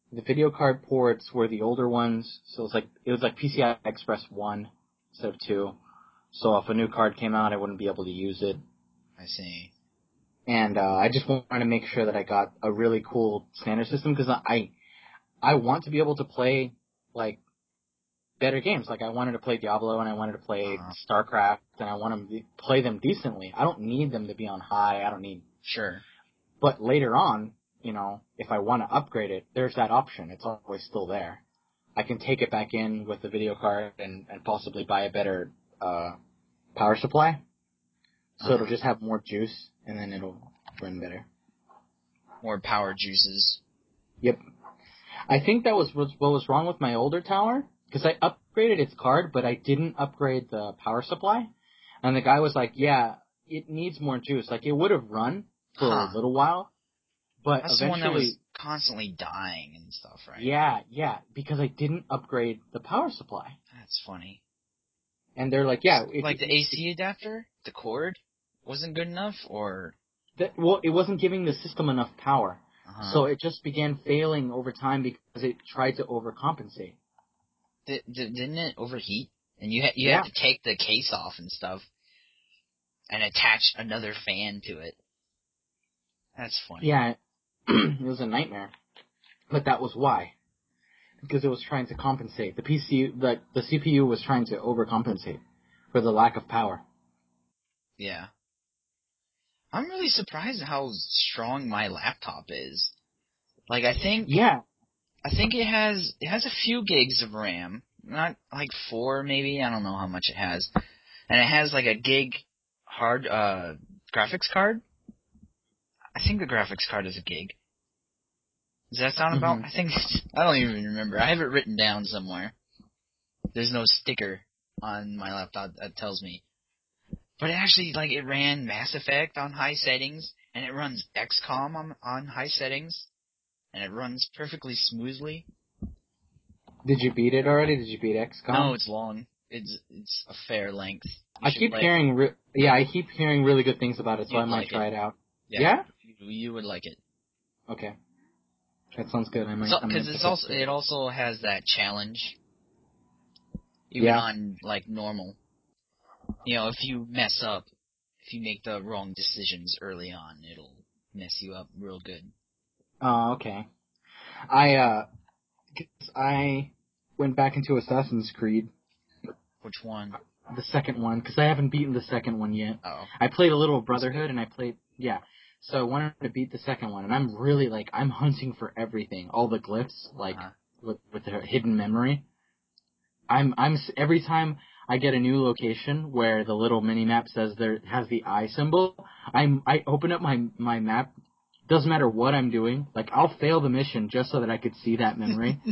The video card ports were the older ones, so it was like PCI Express 1 instead of 2. So if a new card came out, I wouldn't be able to use it. I see. And I just wanted to make sure that I got a really cool standard system, because I want to be able to play, like, better games. Like, I wanted to play Diablo, and I wanted to play StarCraft, and I want to play them decently. I don't need them to be on high. I don't need... Sure. But later on, if I want to upgrade it, there's that option. It's always still there. I can take it back in with the video card and possibly buy a better power supply. So it'll just have more juice, and then it'll run better. More power juices. Yep. I think that was what was wrong with my older tower, because I upgraded its card, but I didn't upgrade the power supply. And the guy was like, yeah, it needs more juice. Like, it would have run for a little while, but that's eventually... the one that was constantly dying and stuff, right? Yeah, because I didn't upgrade the power supply. That's funny. And they're like, yeah... Like the AC adapter? The cord? Wasn't good enough, or... it wasn't giving the system enough power. So it just began failing over time because it tried to overcompensate. Didn't it overheat? And you had to take the case off and stuff, and attach another fan to it. That's funny. Yeah, it was a nightmare. But that was why. Because it was trying to compensate. The CPU was trying to overcompensate for the lack of power. Yeah. I'm really surprised at how strong my laptop is. Like, I think it has a few gigs of RAM. Not like 4 maybe, I don't know how much it has. And it has like a gig hard graphics card. I think the graphics card is a gig. Does that sound about? I think I don't even remember. I have it written down somewhere. There's no sticker on my laptop that tells me. But it actually, like, it ran Mass Effect on high settings, and it runs XCOM on high settings, and it runs perfectly smoothly. Did you beat it already? Did you beat XCOM? No, it's long. It's a fair length. I keep hearing really good things about it, so I might try it out. Yeah? You would like it. Okay. That sounds good. Because it also has that challenge, even on, like, normal. If you mess up, if you make the wrong decisions early on, it'll mess you up real good. Oh, okay. I went back into Assassin's Creed. Which one? The second one, because I haven't beaten the second one yet. Oh. I played a little Brotherhood, and I played, so I wanted to beat the second one, and I'm really, I'm hunting for everything, all the glyphs, with the hidden memory. Every time I get a new location where the little mini-map says has the eye symbol, I open up my map, doesn't matter what I'm doing, I'll fail the mission just so that I could see that memory.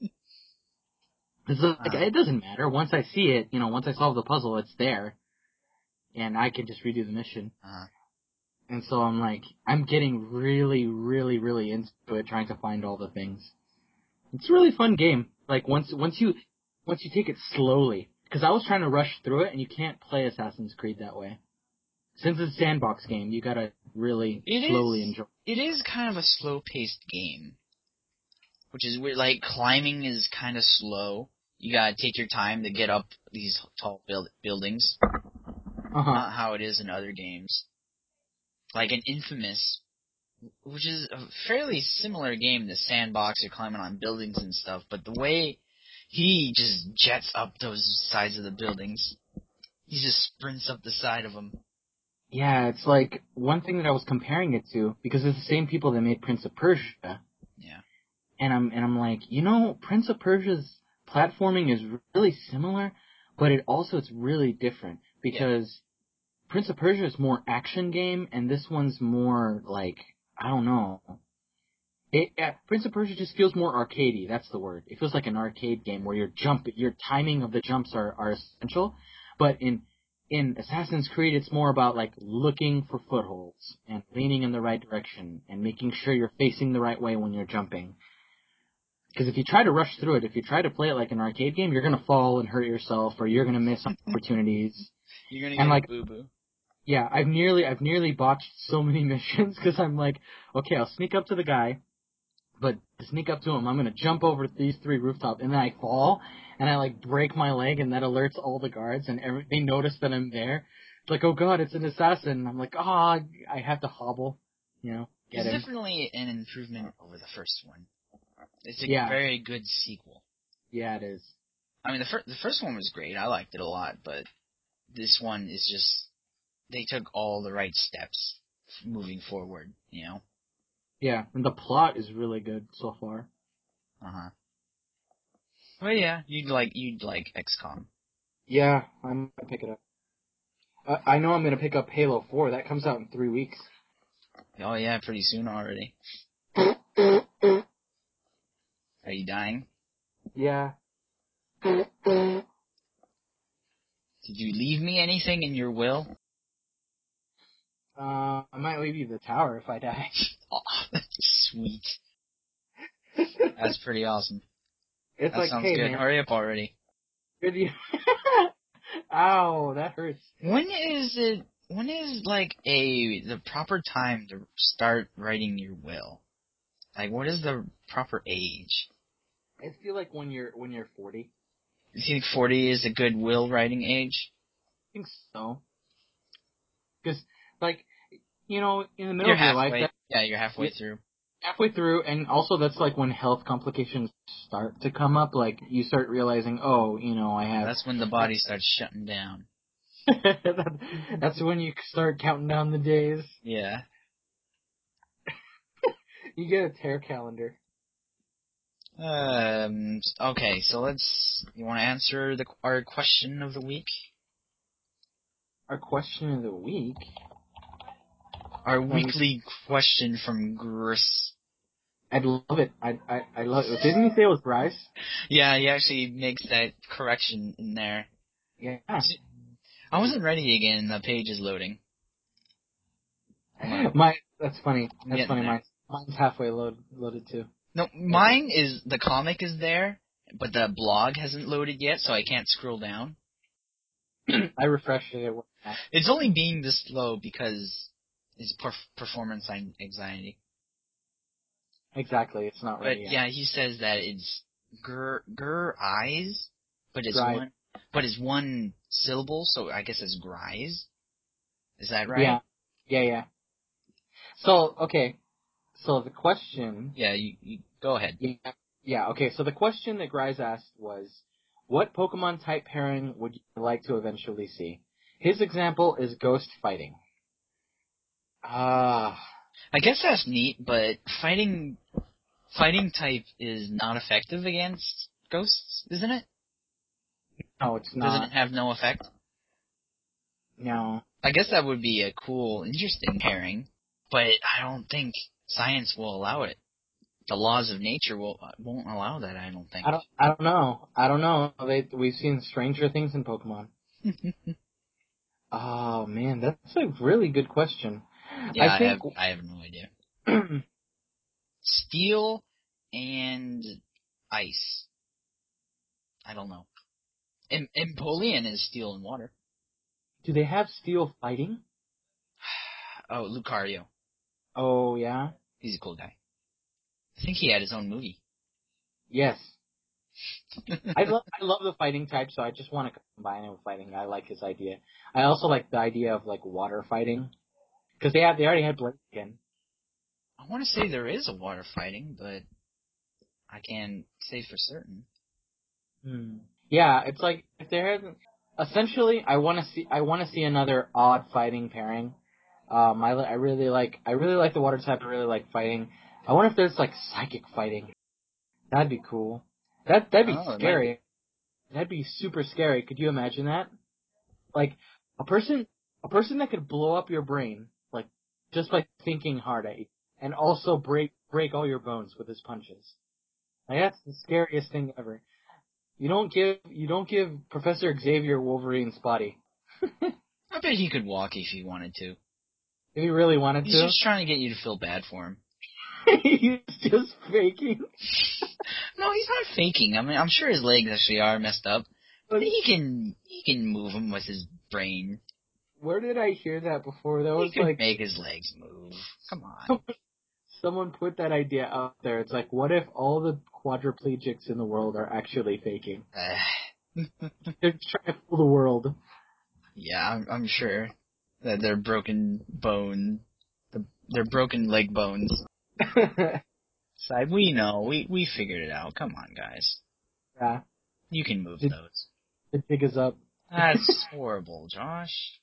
It doesn't matter. Once I see it, once I solve the puzzle, it's there. And I can just redo the mission. And so I'm getting really, really, really into it, trying to find all the things. It's a really fun game. Once you take it slowly. Because I was trying to rush through it, and you can't play Assassin's Creed that way. Since it's a sandbox game, you gotta really slowly enjoy it. It is kind of a slow-paced game. Which is weird. Climbing is kind of slow. You gotta take your time to get up these tall buildings. Not how it is in other games. Like in Infamous, which is a fairly similar game to Sandbox, you're climbing on buildings and stuff, but the way he just jets up those sides of the buildings, he just sprints up the side of them. Yeah, it's one thing that I was comparing it to, because it's the same people that made Prince of Persia. Yeah. And I'm like, Prince of Persia's platforming is really similar, but it's really different, because Prince of Persia is more action game, and this one's more I don't know. Prince of Persia just feels more arcadey, that's the word. It feels like an arcade game where your timing of the jumps are essential, but in Assassin's Creed, it's more about looking for footholds and leaning in the right direction and making sure you're facing the right way when you're jumping. Because if you try to rush through it, if you try to play it like an arcade game, you're going to fall and hurt yourself, or you're going to miss opportunities. You're going to get a boo-boo. Yeah, I've nearly botched so many missions, because I'm okay, I'll sneak up to the guy, But to sneak up to him, I'm gonna jump over these 3 rooftops, and then I fall, and I like break my leg, and that alerts all the guards, and they notice that I'm there. It's like, oh god, it's an assassin. And I'm like, I have to hobble, get It's him. definitely an improvement over the first one. It's a very good sequel. Yeah, it is. I mean, the first one was great. I liked it a lot, but this one is just, they took all the right steps moving forward, Yeah, and the plot is really good so far. Uh-huh. Well, yeah, you'd like XCOM. Yeah, I'm gonna pick it up. I know I'm gonna pick up Halo 4. That comes out in 3 weeks. Oh yeah, pretty soon already. Are you dying? Yeah. Did you leave me anything in your will? I might leave you the tower if I die. Oh, that's sweet. That's pretty awesome. It's that like, sounds hey, good. man. Hurry up already. Ow, that hurts. When is the proper time to start writing your will? Like, what is the proper age? I feel like when you're 40. You think 40 is a good will writing age? I think so. Because, like, in the middle You're of your halfway. life, You're halfway through. halfway through, and also that's like when health complications start to come up. Like, you start realizing, I have. That's when the body starts shutting down. That's when you start counting down the days. Yeah. You get a tear calendar. Okay, so you want to answer our question of the week? Our question of the week? Our weekly question from Gris. I'd love it. I love it. Didn't he say it was Bryce? Yeah, he actually makes that correction in there. Yeah. I wasn't ready again. The page is loading. That's funny. That's funny. Mine's halfway loaded too. No, mine is, the comic is there, but the blog hasn't loaded yet, so I can't scroll down. I refreshed it. It's only being this slow because it's performance anxiety. Exactly, it's not ready yet. But yeah, he says that it's eyes, but it's one syllable, so I guess it's grise. Is that right? Yeah. So, okay. So the question... Yeah, you go ahead. Yeah, okay. So the question that Grise asked was, what Pokemon type pairing would you like to eventually see? His example is ghost fighting. I guess that's neat, but fighting type is not effective against ghosts, isn't it? No, it's not. Doesn't it have no effect? No. I guess that would be a cool, interesting pairing, but I don't think science will allow it. The laws of nature won't allow that, I don't think. I don't know. We've seen stranger things in Pokemon. Oh man, that's a really good question. Yeah, I have no idea. Steel and ice. I don't know. Empoleon is steel and water. Do they have steel fighting? Oh, Lucario. Oh yeah? He's a cool guy. I think he had his own movie. Yes. I love the fighting type, so I just want to combine it with fighting. I like his idea. I also like the idea of like water fighting, because they already had Blaziken. I want to say there is a water fighting, but I can't say for certain. Yeah, it's like if there hasn't. Essentially, I want to see another odd fighting pairing. I really like the water type. I really like fighting. I wonder if there's like psychic fighting. That'd be cool. That'd be scary. That'd be super scary. Could you imagine that? Like a person that could blow up your brain, like just by thinking hard at you, and also break all your bones with his punches. Like that's the scariest thing ever. You don't give Professor Xavier Wolverine's body. I bet he could walk if he wanted to. If he really wanted to. He's just trying to get you to feel bad for him. He's just faking. No, he's not faking. I mean, I'm sure his legs actually are messed up. But he can move them with his brain. Where did I hear that before? That was he could make his legs move. Come on. someone put that idea out there. It's like, what if all the quadriplegics in the world are actually faking? They're trying to fool the world. Yeah, I'm sure that they're broken bone, they're broken leg bones. We know, we figured it out. Come on, guys. Yeah. You can move those. The jig is up. That's horrible, Josh.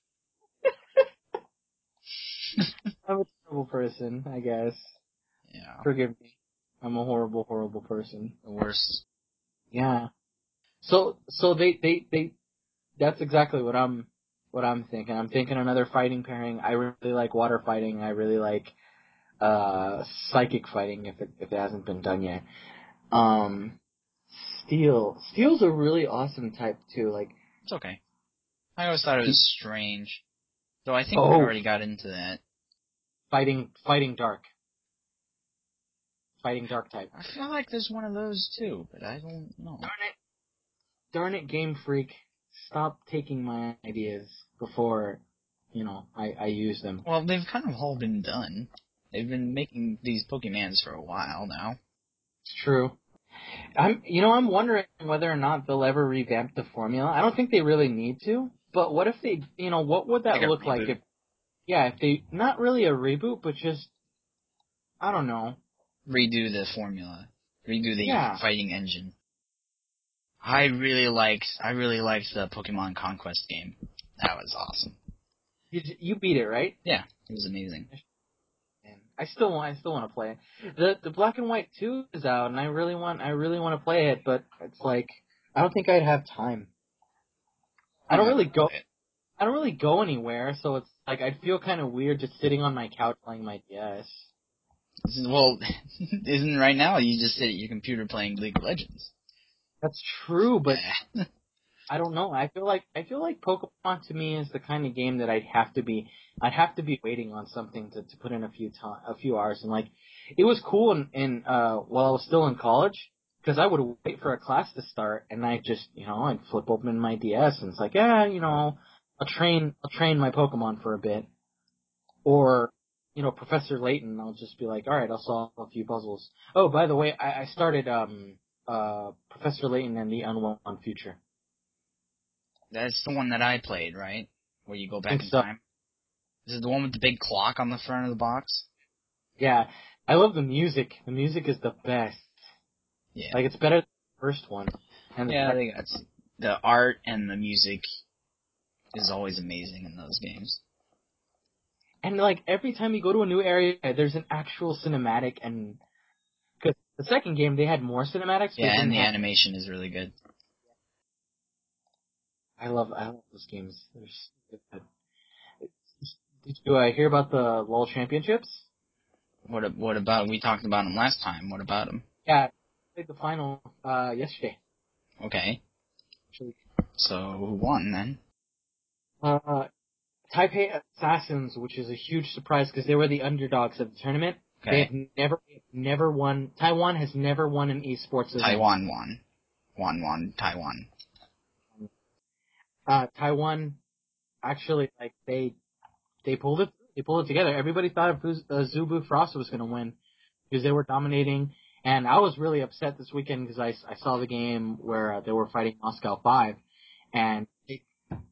I'm a terrible person, I guess. Yeah. Forgive me. I'm a horrible, horrible person. The worst. Yeah. So they that's exactly what I'm thinking. I'm thinking another fighting pairing. I really like water fighting. I really like psychic fighting if it hasn't been done yet. Steel's a really awesome type too. Like, it's okay. I always thought it was strange. Though I think we already got into that. Fighting dark. Fighting dark type. I feel like there's one of those too, but I don't know. Darn it, Game Freak. Stop taking my ideas before, I use them. Well, they've kind of all been done. They've been making these Pokemans for a while now. It's true. I'm wondering whether or not they'll ever revamp the formula. I don't think they really need to, but what if they, what would that look like if they, not really a reboot, but just, I don't know. Redo the formula. Redo the fighting engine. I really liked the Pokemon Conquest game. That was awesome. You beat it, right? Yeah, it was amazing. I still want to play it. The Black and White 2 is out, and I really want to play it, but it's like I don't think I'd have time. I don't really go anywhere, so it's like I'd feel kind of weird just sitting on my couch playing my DS. Well, isn't right now you just sit at your computer playing League of Legends? That's true, but I don't know. I feel like Pokemon to me is the kind of game that I'd have to be waiting on something to put in a few hours. And like, it was cool while I was still in college, because I would wait for a class to start, and I just, I'd flip open my DS, and it's like, I'll train my Pokemon for a bit. Or, Professor Layton, I'll just be like, alright, I'll solve a few puzzles. Oh, by the way, I started, Professor Layton and the Unknown Future. That's the one that I played, right? Where you go back in time? Is it the one with the big clock on the front of the box? Yeah. I love the music. The music is the best. Yeah. Like, it's better than the first one. And I think the art and the music is always amazing in those games. And, like, every time you go to a new area, there's an actual cinematic, and because the second game, they had more cinematics. Yeah, and the animation is really good. I love those games. They're so good. Did you hear about the LoL Championships? What about, we talked about them last time. What about them? Yeah, I played the final yesterday. Okay. Actually. So, who won then? Taipei Assassins, which is a huge surprise because they were the underdogs of the tournament. Okay. They have never won. Taiwan has never won an esports event. Taiwan won. Taiwan. Taiwan, actually, like, they pulled it together. Everybody thought Zubu Frost was going to win because they were dominating. And I was really upset this weekend because I saw the game where they were fighting Moscow 5, and it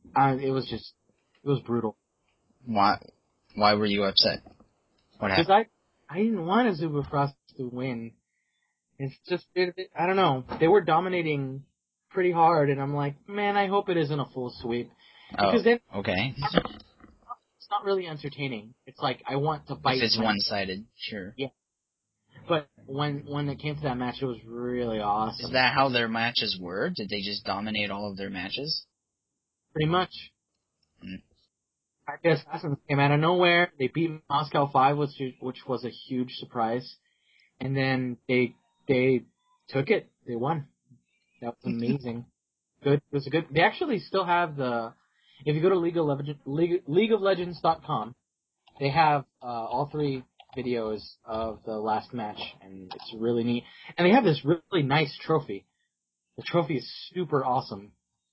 was brutal. Why were you upset? What happened? Because I didn't want Zubu Frost to win. It's just, I don't know. They were dominating pretty hard, and I'm like, man, I hope it isn't a full sweep. Because then, okay. It's not really entertaining. It's like, I want to bite. If it's one-sided, sure. Yeah. But when it came to that match, it was really awesome. Is that how their matches were? Did they just dominate all of their matches? Pretty much. Taipei Assassins came out of nowhere. They beat Moscow 5, which was a huge surprise. And then they took it. They won. That was amazing. Good. It was a good. They actually still have if you go to LeagueofLegends.com, they have all 3 videos of the last match, and it's really neat. And they have this really nice trophy. The trophy is super awesome.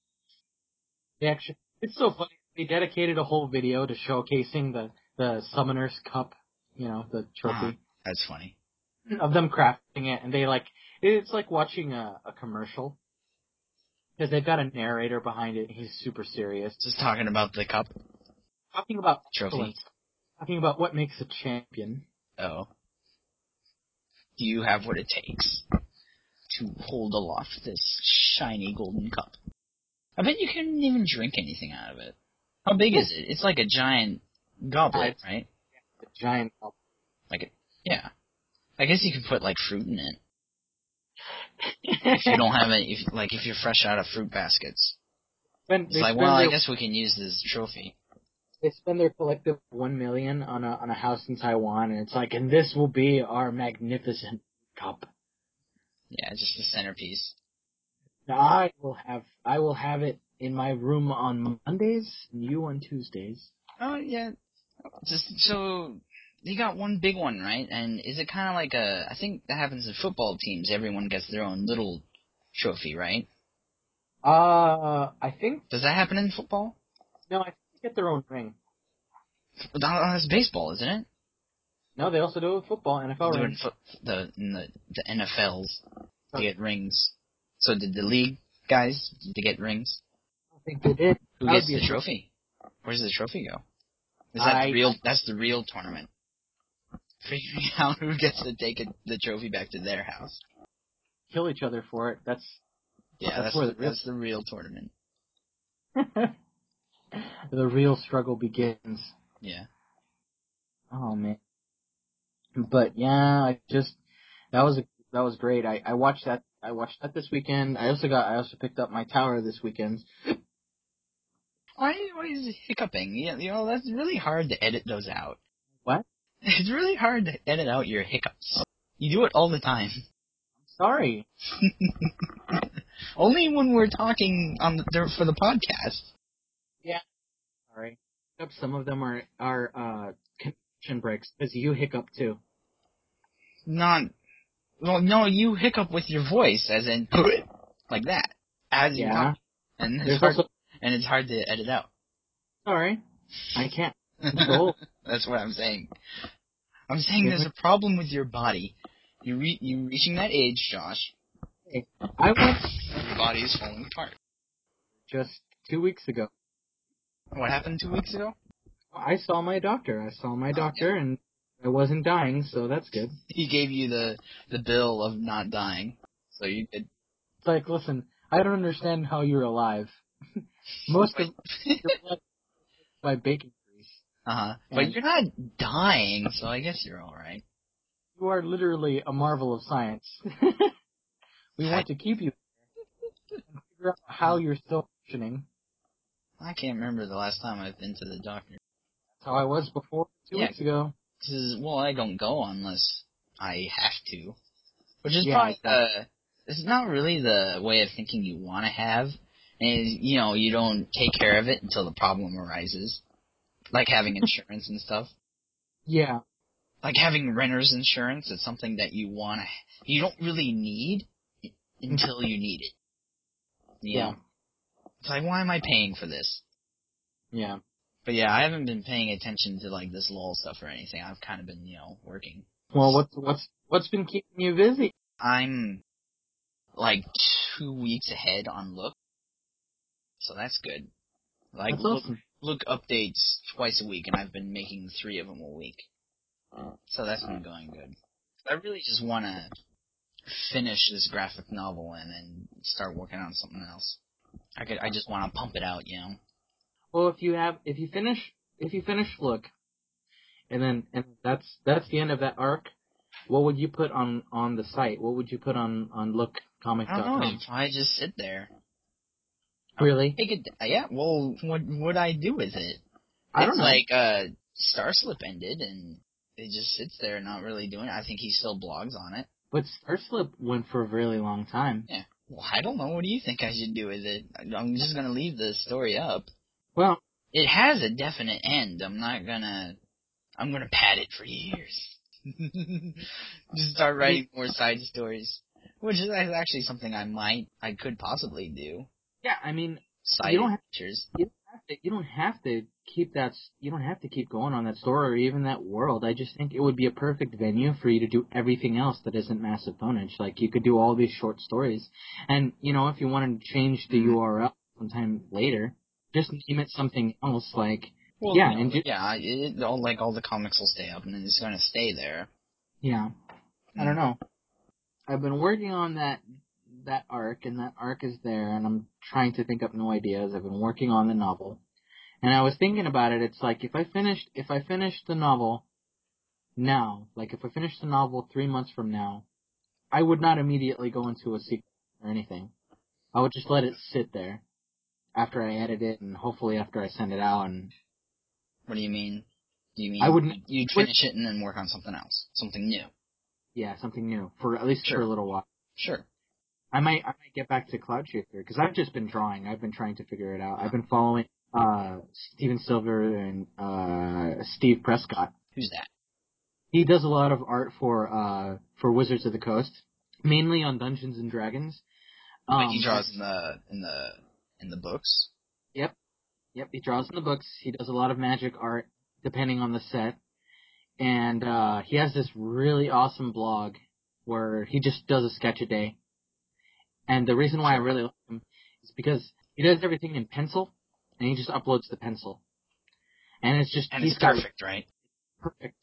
It's so funny. They dedicated a whole video to showcasing the Summoner's Cup, the trophy. That's funny. Of them crafting it, and it's like watching a commercial. Because they've got a narrator behind it, and he's super serious. Just talking about the cup? Talking about trophy. Excellence. Talking about what makes a champion. Oh. Do you have what it takes to hold aloft this shiny golden cup? I bet you couldn't even drink anything out of it. How big is it? It's like a giant goblet, right? A giant goblet. Yeah. I guess you could put, like, fruit in it. If you don't have it, if you're fresh out of fruit baskets. It's like, well, I guess we can use this trophy. They spend their collective $1 million on a house in Taiwan, and it's like, and this will be our magnificent cup. Yeah, just the centerpiece. Now, I will have it in my room on Mondays, and you on Tuesdays. Oh, yeah. So, you got one big one, right? And is it kind of like I think that happens in football teams. Everyone gets their own little trophy, right? I think... Does that happen in football? No, I think they get their own ring. That's baseball, isn't it? No, they also do it with football, NFL rings. The NFLs, they get rings. So did the league guys, did they get rings? I think they did. Who gets the trophy? Where does the trophy go? Is that that's the real tournament? Figuring out who gets to take the trophy back to their house. Kill each other for it. That's the real tournament. The real struggle begins. Yeah. Oh man. But yeah, that was great. I watched that. I watched that this weekend. I also picked up my tower this weekend. Why is it hiccuping? You know, that's really hard to edit those out. What? It's really hard to edit out your hiccups. You do it all the time. I'm sorry. Only when we're talking for the podcast. Yeah. Sorry. Some of them are connection breaks because you hiccup too. No, you hiccup with your voice, as in like that, as you talk, and it's hard to edit out. Sorry, I can't control. That's what I'm saying. I'm saying there's a problem with your body. You're reaching that age, Josh. Hey, your body is falling apart. Just 2 weeks ago. What happened 2 weeks ago? I saw my doctor. And I wasn't dying, so that's good. He gave you the bill of not dying, so you could... It's like, listen, I don't understand how you're alive. Most of your blood by bacon grease. But you're not dying, so I guess you're alright. You are literally a marvel of science. We want to keep you there and figure out how you're still functioning. I can't remember the last time I've been to the doctor. That's how I was before 2 weeks ago. Well, I don't go unless I have to. Which is probably it's not really the way of thinking you want to have. And, you don't take care of it until the problem arises. Like having insurance and stuff. Yeah. Like having renter's insurance, it's something that you don't really need until you need it. You know? It's like, why am I paying for this? Yeah. But yeah, I haven't been paying attention to like this LOL stuff or anything. I've kind of been, working. Well, what's been keeping you busy? I'm like 2 weeks ahead on Look, so that's good. Like that's awesome. Look updates twice a week, and I've been making 3 of them a week. So that's been going good. I really just want to finish this graphic novel and then start working on something else. I just want to pump it out, Well, if you finish Look, and that's the end of that arc, what would you put on the site? What would you put on lookcomics.com? I don't know. I just sit there. Really? Yeah. Well, what would I do with it? I don't know. It's like Starslip ended, and it just sits there, not really doing it. I think he still blogs on it. But Starslip went for a really long time. Yeah. Well, I don't know. What do you think I should do with it? I'm just gonna leave the story up. Well, it has a definite end. I'm gonna pad it for years. Just start writing more side stories, which is actually something I could possibly do. Yeah, I mean, side adventures. You don't have have to keep that. You don't have to keep going on that story or even that world. I just think it would be a perfect venue for you to do everything else that isn't Massive Ponage. Like you could do all these short stories, and if you wanted to change the URL sometime later, just name it something else. Like all the comics will stay up, and it's going to stay there. Yeah, I don't know. I've been working on that arc, and that arc is there, and I'm trying to think up new ideas. I've been working on the novel, and I was thinking about it. It's like if I finished the novel now, like if I finished the novel 3 months from now, I would not immediately go into a sequel or anything. I would just let it sit there after I edit it, and hopefully after I send it out. And what do you mean? Do you mean you'd finish it and then work on something else, something new? Yeah, something new for at least for a little while. Sure. I might get back to Cloud Shifter because I've just been drawing. I've been trying to figure it out. I've been following Steven Silver and Steve Prescott. Who's that? He does a lot of art for Wizards of the Coast, mainly on Dungeons and Dragons. He draws in the books. Yep. He draws in the books. He does a lot of magic art, depending on the set, and he has this really awesome blog where he just does a sketch a day. And the reason why I really like him is because he does everything in pencil, and he just uploads the pencil. And it's just... it's perfect, right? Perfect.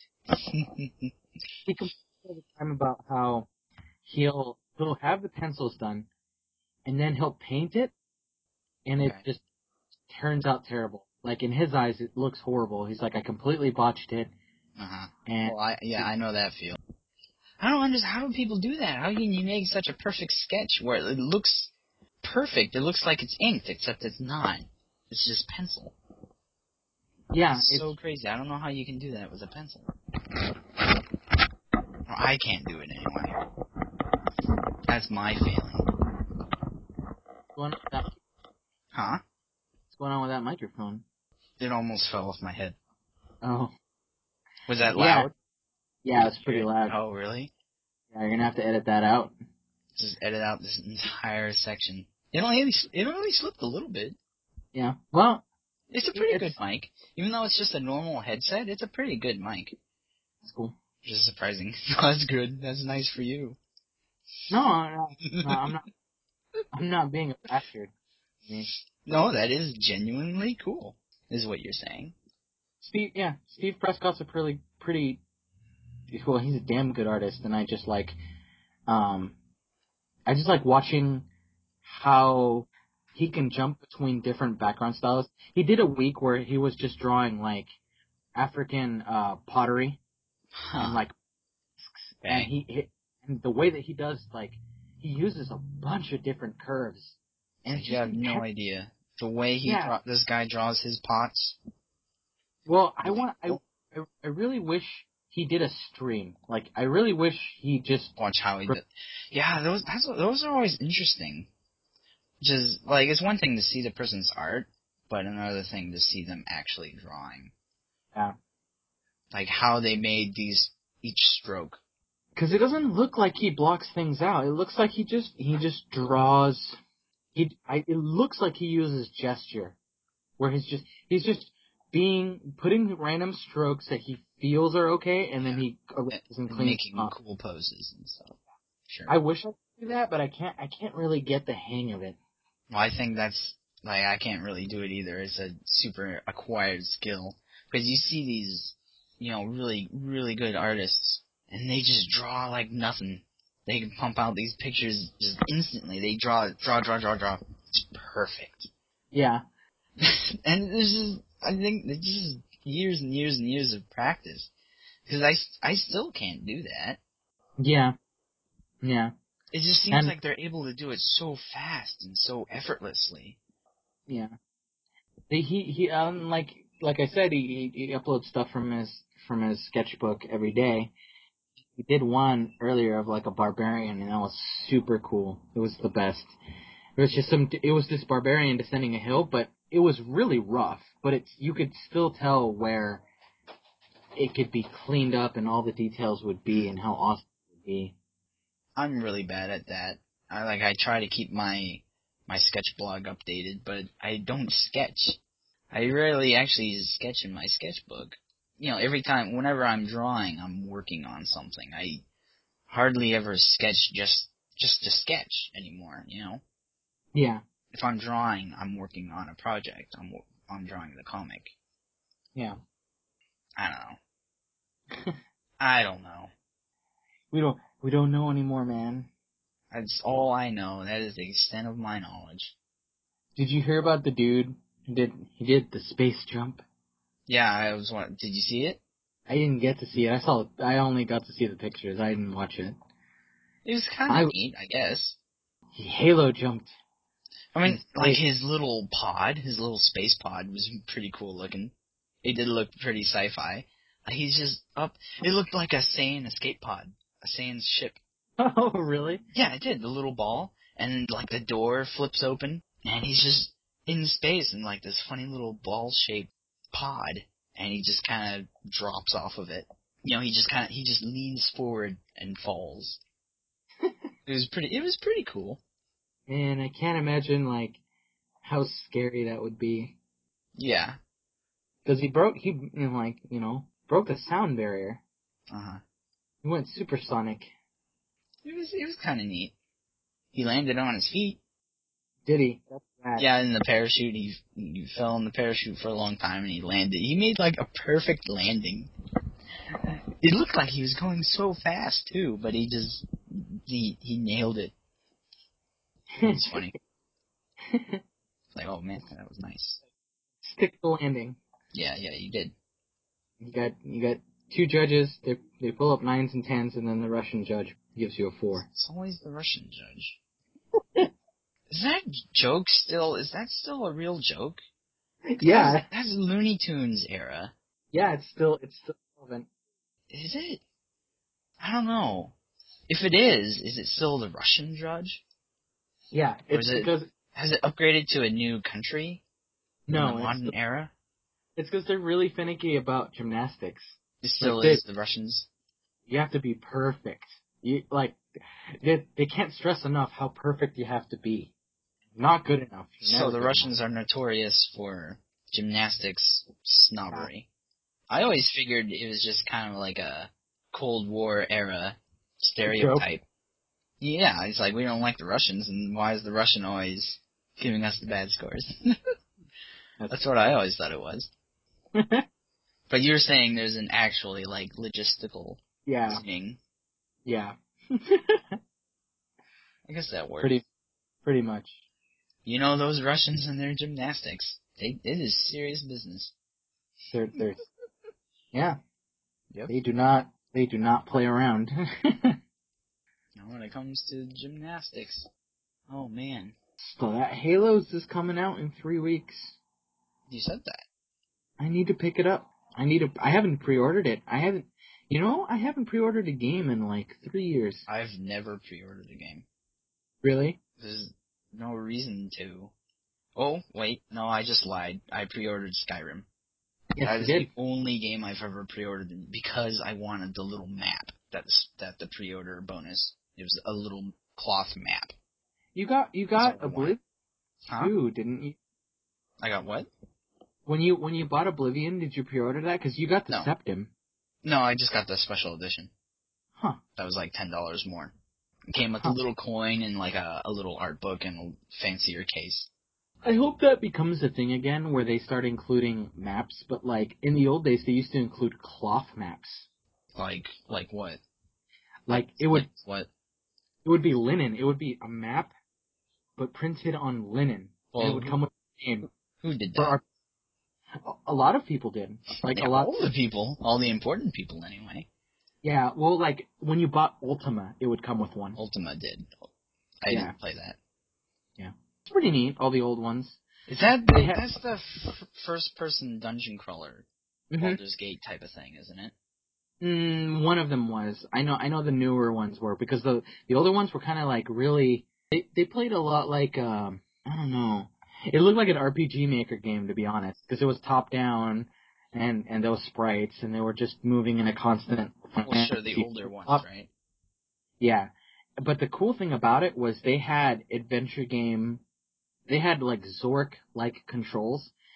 He complains all the time about how he'll have the pencils done, and then he'll paint it, and it just turns out terrible. Like, in his eyes, it looks horrible. He's like, I completely botched it. And I know that feel. I don't understand. How do people do that? How can you make such a perfect sketch where it looks perfect? It looks like it's inked, except it's not. It's just pencil. Yeah. It's so crazy. I don't know how you can do that with a pencil. Well, I can't do it anyway. That's my feeling. Huh? What's going on with that microphone? It almost fell off my head. Oh. Was that loud? Yeah, it's pretty loud. Oh, really? Yeah, you're gonna have to edit that out. Just edit out this entire section. It only slipped a little bit. Yeah. Well, it's a pretty good mic. Even though it's just a normal headset, it's a pretty good mic. That's cool. Which is surprising. That's good. That's nice for you. No, I'm not. I'm not being a bastard. No, that is genuinely cool, is what you're saying. Steve Prescott's a pretty well, he's a damn good artist, and I just like watching how he can jump between different background styles. He did a week where he was just drawing like African pottery and like and and the way that he does, like, he uses a bunch of different curves. And you have no idea. The way this guy draws his pots. Well, I really wish he did a stream. Like, I really wish he just... Watch how he did. Yeah, those are always interesting. Just, like, it's one thing to see the person's art, but another thing to see them actually drawing. Yeah. Like, how they made each stroke. Because it doesn't look like he blocks things out. It looks like he just draws... it looks like he uses gesture. Where he's just putting random strokes that he feels are okay, and then he erases and cleans making up. Cool poses and stuff. Sure. I wish I could do that, but I can't really get the hang of it. Well, I think that's, like, I can't really do it either. It's a super acquired skill. Because you see these, really, really good artists, and they just draw like nothing. They can pump out these pictures just instantly. They draw. It's perfect. Yeah. And I think it's just years and years and years of practice. Because I still can't do that. Yeah. Yeah. It just seems like they're able to do it so fast and so effortlessly. Yeah. He like I said, he uploads stuff from his sketchbook every day. He did one earlier of like a barbarian, and that was super cool. It was the best. It was this barbarian descending a hill, but it was really rough. But you could still tell where it could be cleaned up and all the details would be and how awesome it would be. I'm really bad at that. I try to keep my sketch blog updated, but I don't sketch. I rarely actually sketch in my sketchbook. Whenever I'm drawing, I'm working on something. I hardly ever sketch just to sketch anymore, Yeah. If I'm drawing, I'm working on a project. I'm drawing the comic. Yeah. I don't know. I don't know. We don't know anymore, man. That's all I know. That is the extent of my knowledge. Did you hear about the dude who did the space jump? Yeah, did you see it? I didn't get to see it. I only got to see the pictures. I didn't watch it. It was kind of neat, I guess. He Halo jumped. I mean, like his little space pod was pretty cool looking. It did look pretty sci-fi. He's just up. It looked like a Saiyan escape pod, a Saiyan ship. Oh, really? Yeah, it did. The little ball, and like the door flips open, and he's just in space in like this funny little ball-shaped pod, and he just kind of drops off of it. He just leans forward and falls. It was pretty cool. Man, I can't imagine like how scary that would be. Yeah. Because he broke the sound barrier. Uh-huh. He went supersonic. It was kind of neat. He landed on his feet. Did he? That's bad. Yeah, in the parachute, he fell in the parachute for a long time and he landed. He made like a perfect landing. It looked like he was going so fast too, but he nailed it. It was funny. Like, oh man, that was nice. Stick the landing. Yeah, you did. You got two judges. They pull up 9s and 10s, and then the Russian judge gives you a 4. It's always the Russian judge. Is that still a real joke? Yeah. That's Looney Tunes era. Yeah, it's still relevant. Is it? I don't know. If it is it still the Russian judge? Yeah, has it upgraded to a new country in the modern era? It's because they're really finicky about gymnastics. It still is the Russians. You have to be perfect. They can't stress enough how perfect you have to be. Not good enough. So the Russians are notorious for gymnastics snobbery. Yeah. I always figured it was just kind of like a Cold War era stereotype. Yeah, it's like we don't like the Russians, and why is the Russian always giving us the bad scores? That's what I always thought it was. But you're saying there's an actually like logistical reasoning. Yeah. I guess that works. Pretty much. You know those Russians and their gymnastics. It is serious business. They're yeah. Yep. They do not play around. Now when it comes to gymnastics. Oh man. So that Halos is coming out in 3 weeks. You said that. I need to pick it up. I haven't pre-ordered it. I haven't pre-ordered a game in like 3 years. I've never pre-ordered a game. Really? There's no reason to. Oh, wait. No, I just lied. I pre-ordered Skyrim. Yes, that is the only game I've ever pre-ordered because I wanted the little map that the pre-order bonus. It was a little cloth map. You got Oblivion too, didn't you? I got what? When you bought Oblivion, did you pre-order that? Because you got the Septim. No, I just got the special edition. Huh. That was like $10 more. It came with a little coin and like a little art book and a fancier case. I hope that becomes a thing again where they start including maps, but like in the old days they used to include cloth maps. Like what? What? It would be linen. It would be a map, but printed on linen. Well, and it would come with a name. Who did that? A lot of people did. All the people. All the important people, anyway. Yeah, well, like, when you bought Ultima, it would come with one. Ultima did. I didn't play that. Yeah. It's pretty neat, all the old ones. That's the first-person dungeon crawler, Baldur's Gate type of thing, isn't it? One of them was. I know the newer ones were, because the older ones were kind of like really, they played a lot like, I don't know. It looked like an RPG Maker game, to be honest, because it was top-down, and there was sprites, and they were just moving in a constant... Well, sure, the older ones, right? Yeah. But the cool thing about it was they had adventure game... They had, like, Zork-like controls,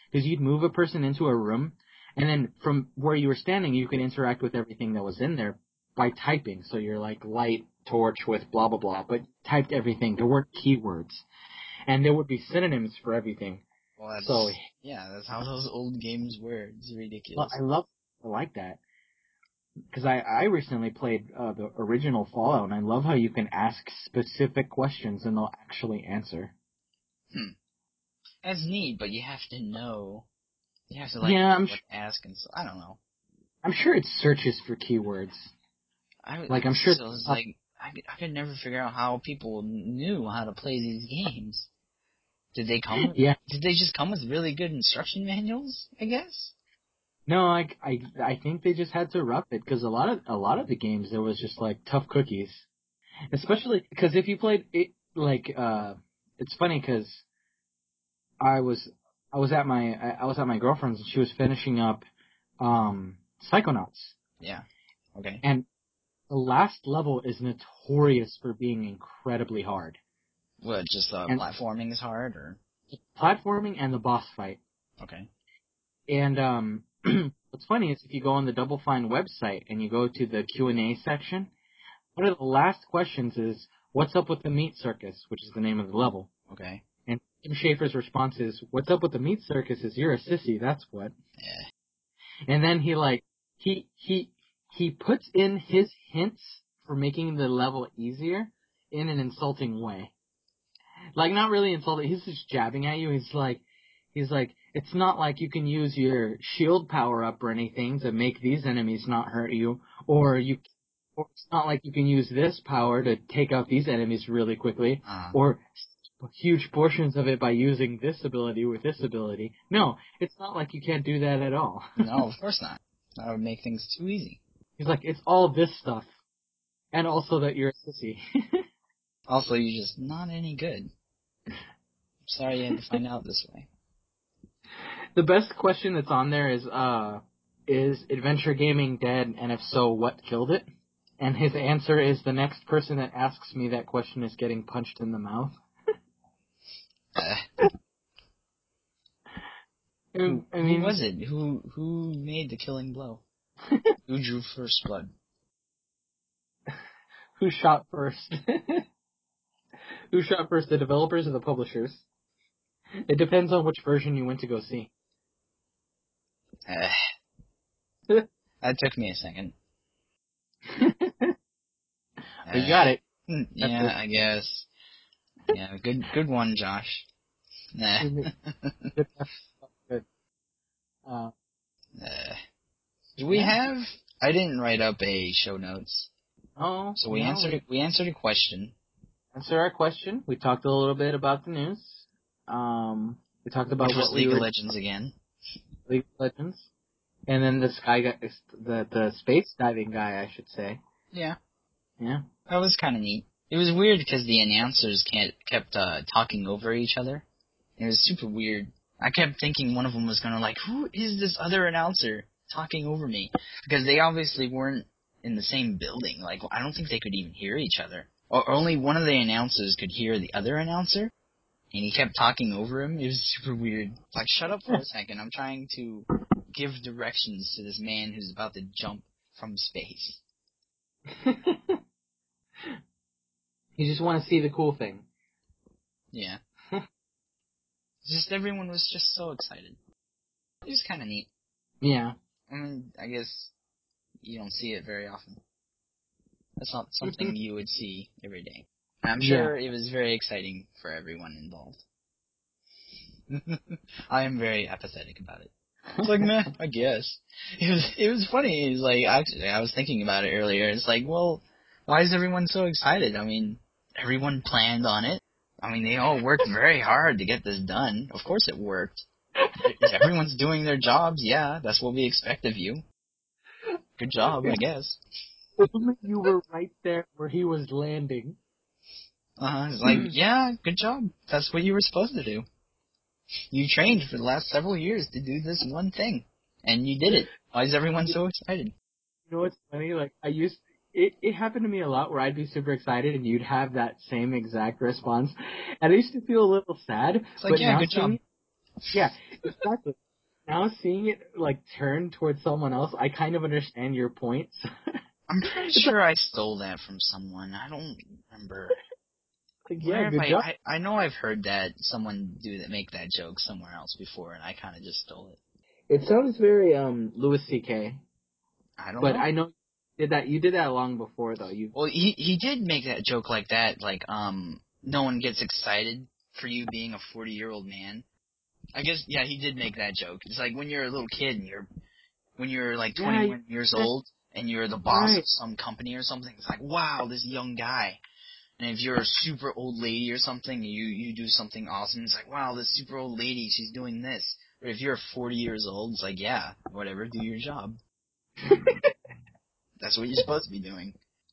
because you'd move a person into a room, and then from where you were standing, you could interact with everything that was in there by typing. So you're like light torch with blah blah blah, but typed everything. There weren't keywords, and there would be synonyms for everything. Well, that's how those old games were. It's ridiculous. Well, I like that. Because I recently played the original Fallout, and I love how you can ask specific questions and they'll actually answer. That's neat, but you have to know. You have to ask and so I don't know. I'm sure it searches for keywords. I'm sure. So it's like I could never figure out how people knew how to play these games. Did they come? Yeah. Did they just come with really good instruction manuals? I guess. No, I think they just had to rough it because a lot of the games there was just like tough cookies, especially because if you played it it's funny because I was at my girlfriend's and she was finishing up Psychonauts. Yeah. Okay. And the last level is notorious for being incredibly hard. What, just platforming is hard, or? Platforming and the boss fight. Okay. And what's funny is if you go on the Double Fine website and you go to the Q&A section, one of the last questions is, what's up with the meat circus, which is the name of the level. Okay. And Tim Schafer's response is, what's up with the meat circus is you're a sissy, that's what. Yeah. And then he puts in his hints for making the level easier in an insulting way. Like, not really insulting, he's just jabbing at you. He's like, it's not like you can use your shield power up or anything to make these enemies not hurt you, or it's not like you can use this power to take out these enemies really quickly, or huge portions of it by using this ability with this ability. No, it's not like you can't do that at all. No, of course not. That would make things too easy. He's like, it's all this stuff. And also that you're a sissy. Also, you're just not any good. Sorry you had to find out this way. The best question that's on there is Adventure Gaming dead, and if so, what killed it? And his answer is, the next person that asks me that question is getting punched in the mouth. Who was it? Who made the killing blow? Who drew first blood? Who shot first? Who shot first, the developers or the publishers? It depends on which version you went to go see. That took me a second. You got it. Yeah, I guess. Yeah, good one, Josh. Good. Do we have? I didn't write up a show notes. Oh. So we answered a question. Answer our question. We talked a little bit about the news. We talked about what League of Legends again. League of Legends. And then the the space diving guy, I should say. Yeah. Yeah. That was kind of neat. It was weird because the announcers kept talking over each other. It was super weird. I kept thinking one of them was gonna who is this other announcer talking over me? Because they obviously weren't in the same building. I don't think they could even hear each other. Or only one of the announcers could hear the other announcer, and he kept talking over him. It was super weird. Shut up for a second. I'm trying to give directions to this man who's about to jump from space. You just want to see the cool thing. Yeah. Just everyone was just so excited. It was kind of neat. Yeah. I mean, I guess you don't see it very often. That's not something you would see every day. I'm sure it was very exciting for everyone involved. I am very apathetic about it. It's meh, I guess. It was funny. It was actually, I was thinking about it earlier. It's well, why is everyone so excited? I mean, everyone planned on it. I mean, they all worked very hard to get this done. Of course it worked. Everyone's doing their jobs. Yeah, that's what we expect of you. Good job, I guess. You were right there where he was landing. It's yeah, good job. That's what you were supposed to do. You trained for the last several years to do this one thing, and you did it. Why is everyone so excited? You know what's funny? It happened to me a lot where I'd be super excited and you'd have that same exact response, and I used to feel a little sad. It's yeah, good job. Yeah, exactly. Now seeing it like turn towards someone else, I kind of understand your points. I'm pretty It's sure I stole that from someone. I don't remember. like, yeah, Where have good job. I know I've heard that someone make that joke somewhere else before, and I kind of just stole it. It sounds very Louis C.K. I don't But know. I know you did that long before though. Well, he did make that joke like that, like no one gets excited for you being a 40-year-old man. I guess yeah, he did make that joke. It's like when you're a little kid and when you're like Yeah, 21 years old and you're the boss of right. some company or something. It's like, wow, this young guy. And if you're a super old lady or something, and you do something awesome. It's like, wow, this super old lady, she's doing this. But if you're 40 years old, it's like, yeah, whatever, do your job. That's what you're supposed to be doing.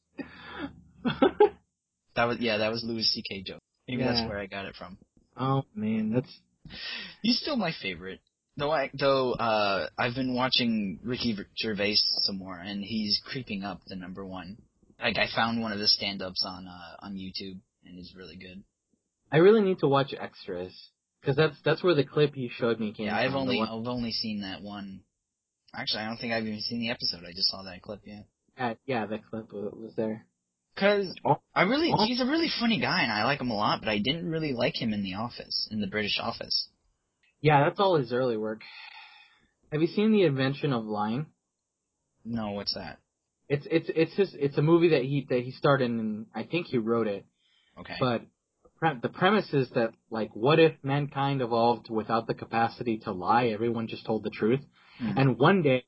That was Louis C.K. joke. Maybe that's Yeah. where I got it from. Oh man, that's He's still my favorite. I've been watching Ricky Gervais some more, and he's creeping up the number one. Like I found one of his stand-ups on YouTube, and it's really good. I really need to watch extras because that's where the clip you showed me came Yeah, I've from. The one, only seen that one. Actually, I don't think I've even seen the episode. I just saw that clip. Yeah. yeah, the clip was there. Cause Oh, oh, he's a really funny guy, and I like him a lot. But I didn't really like him in The Office, in the British Office. yeah, that's all his early work. Have you seen The Invention of Lying? No, what's that? It's a movie that he starred in, and I think he wrote it. Okay. But the premise is that, like, what if mankind evolved without the capacity to lie? Everyone just told the truth. Hmm. And one day,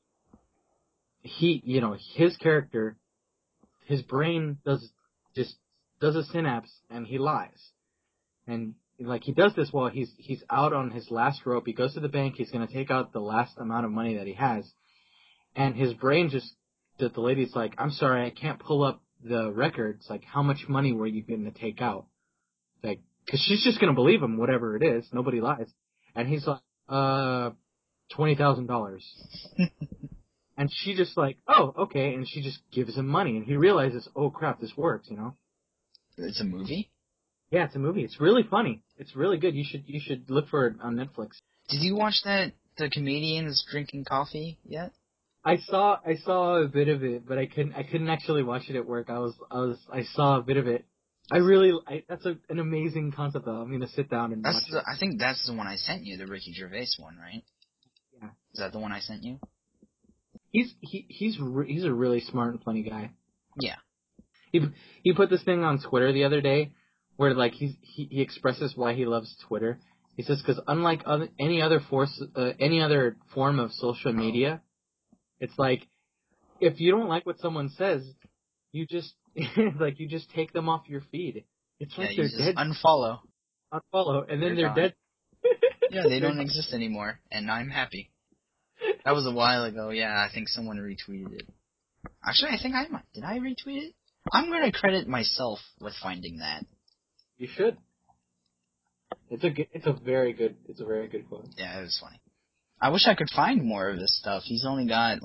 his character, his brain does a synapse and he lies. And, like, he does this while he's out on his last rope. He goes to the bank. He's going to take out the last amount of money that he has. And his brain the lady's like, I'm sorry, I can't pull up the records. Like, how much money were you going to take out? Like, cause she's just gonna believe him, whatever it is. Nobody lies. And he's like, $20,000. And she just like, oh, okay. And she just gives him money. And he realizes, oh crap, this works, It's a movie. Yeah, it's a movie. It's really funny. It's really good. You should look for it on Netflix. Did you watch the comedians drinking coffee yet? I saw a bit of it, but I couldn't actually watch it at work. I saw a bit of it. That's an amazing concept though. I'm gonna sit down and watch it. I think that's the one I sent you, the Ricky Gervais one, right? Yeah. Is that the one I sent you? He's a really smart and funny guy. Yeah. He he put this thing on Twitter the other day where like he expresses why he loves Twitter. He says because unlike any other form of social media, it's like if you don't like what someone says, you just you just take them off your feed. It's Yeah, like you they're just dead. unfollow. Unfollow, and then They're they're gone. dead. Yeah, they They're don't exist anymore, and I'm happy. That was a while ago. Yeah, I think someone retweeted it. Actually, I think I might. Did I retweet it? I'm gonna credit myself with finding that. You should. It's a very good quote. Yeah, it was funny. I wish I could find more of this stuff. He's only got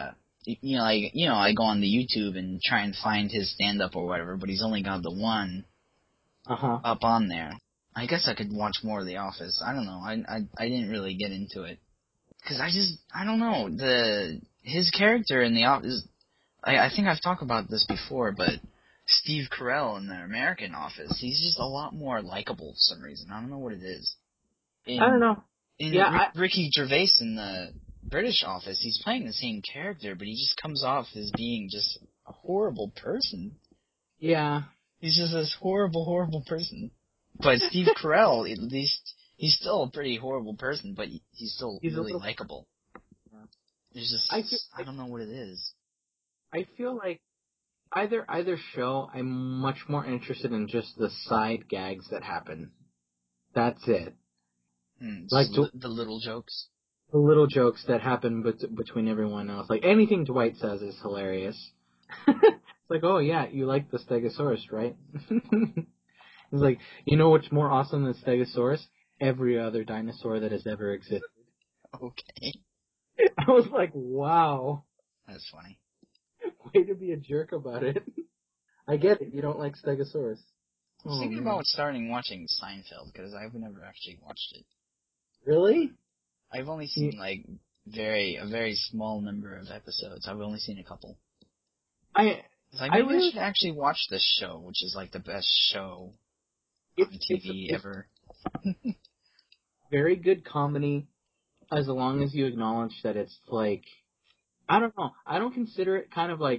I go on the YouTube and try and find his stand up or whatever, but he's only got the one Uh-huh. up on there. I guess I could watch more of The Office. I don't know. I didn't really get into it because I don't know his character in The Office. I think I've talked about this before, but Steve Carell in the American Office, he's just a lot more likable for some reason. I don't know what it is. I don't know. In Yeah, Ricky Gervais in the British Office, he's playing the same character, but he just comes off as being just a horrible person. yeah. He's just this horrible, horrible person. But Steve Carell, at least, he's still a pretty horrible person, but he's still He's a really little. likable. Yeah. There's I feel just, I don't know what it is. I feel like either show, I'm much more interested in just the side gags that happen. That's it. Just Like the little jokes. the little jokes that happen between everyone else. Like anything Dwight says is hilarious. It's like, oh yeah, you like the Stegosaurus, right? It's like, you know what's more awesome than Stegosaurus? Every other dinosaur that has ever existed. Okay. I was like, wow, That's funny. way to be a jerk about it. I get it. You don't like Stegosaurus. I was Oh thinking man. about starting watching Seinfeld, because I've never actually watched it. Really? I've only seen like a very small number of episodes. I've only seen a couple. I should actually watch this show, which is like the best show on TV ever. Very good comedy, as long as you acknowledge that it's like, I don't know. I don't consider it kind of like.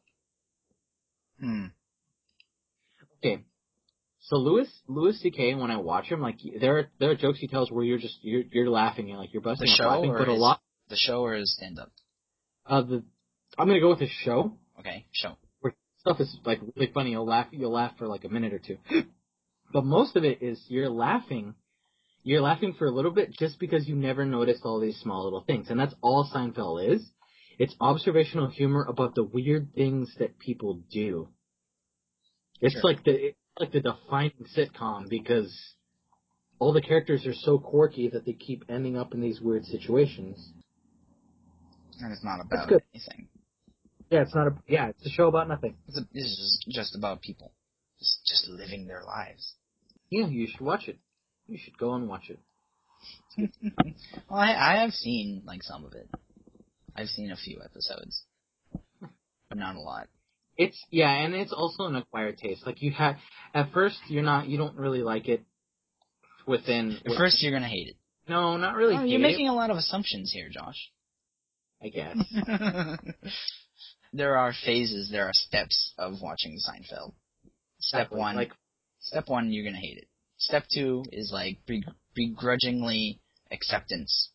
Okay, so Louis C.K. when I watch him, like there are jokes he tells where you're laughing and like you're busting up laughing, but the show or his stand up. I'm gonna go with his show. Okay, show. Where stuff is like really funny. You'll laugh for like a minute or two, but most of it is you're laughing for a little bit just because you never noticed all these small little things, and that's all Seinfeld is. It's observational humor about the weird things that people do. It's like the defining sitcom because all the characters are so quirky that they keep ending up in these weird situations. And it's not about anything. Yeah, it's a show about nothing. It's just about people. Just living their lives. Yeah, you should watch it. You should go and watch it. Well, I have seen like some of it. I've seen a few episodes, but not a lot. And it's also an acquired taste. Like at first you don't really like it. At first you're gonna hate it. No, not really. You're making a lot of assumptions here, Josh. I guess. There are phases, there are steps of watching Seinfeld. Step one, you're gonna hate it. Step 2 is like begrudgingly acceptance.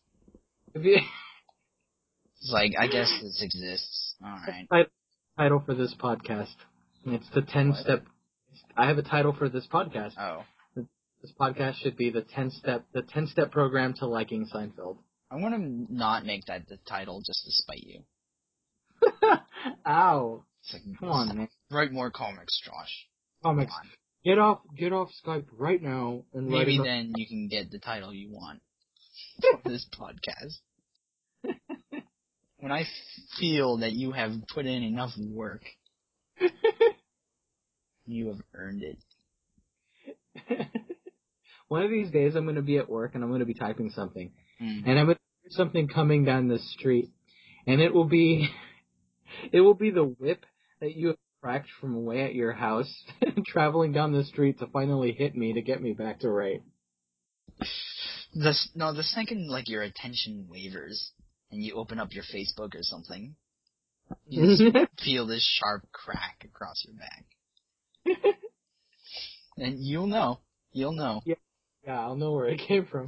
It's like, I guess this exists. Alright. Title for this podcast. It's the 10-step. I have a title for this podcast. Oh. This podcast should be the 10-step program to liking Seinfeld. I want to not make that the title just to spite you. Ow. Like, come on, man. Write more comics, Josh. Comics. Get off Skype right now and maybe then you can get the title you want for this podcast. When I feel that you have put in enough work, you have earned it. One of these days I'm going to be at work and I'm going to be typing something. And I'm going to hear something coming down the street. And it will be the whip that you have cracked from away at your house traveling down the street to finally hit me to get me back to right. The second like your attention wavers and you open up your Facebook or something, you just feel this sharp crack across your back. And you'll know. Yeah, I'll know where it came from.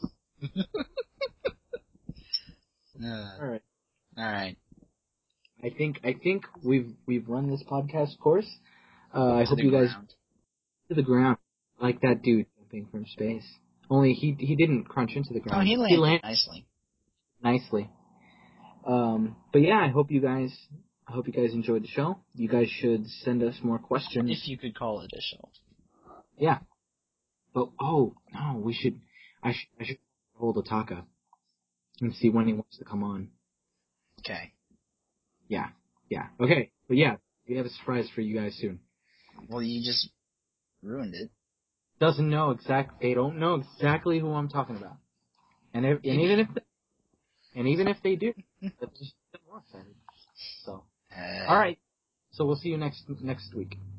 All right. I think we've run this podcast course. I hope you guys to the ground like that dude jumping from space. Only he didn't crunch into the ground. Oh, he landed nicely. Nicely. But yeah, I hope you guys enjoyed the show. You guys should send us more questions. If you could call it a show. Yeah. But I should hold Otaka and see when he wants to come on. Okay. Yeah. Okay. But yeah, we have a surprise for you guys soon. Well, you just ruined it. They don't know exactly who I'm talking about. And even if they do, that's just more excited. So, all right. So we'll see you next week.